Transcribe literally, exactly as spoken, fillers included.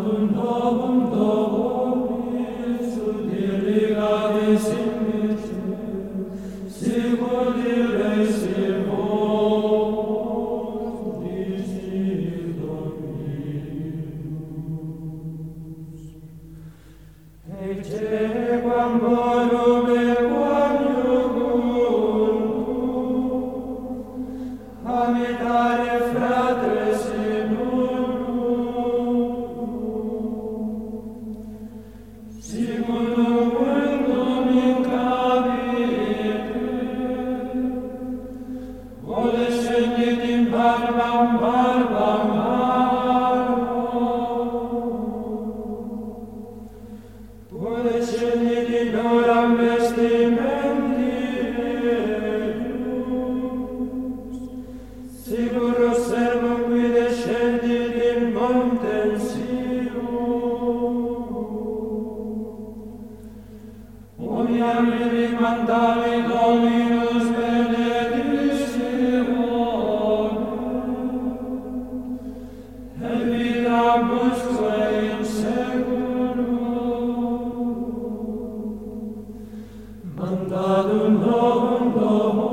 Mandatum novum Dominus ut irrigadis in vice, sicut ires in vos dicit Dominus. Ecce quam morum e quam iuguntur, amitare fratres in Siculum muendum incabite, voles scendit in barbam barbam barbam, voles scendit in oram vestimenti regius, sicurus servum qui descendit in montem Omniam mihi mandavi Dominus benedictionem, et vitabusque in seculum. Mandatum novum Dominus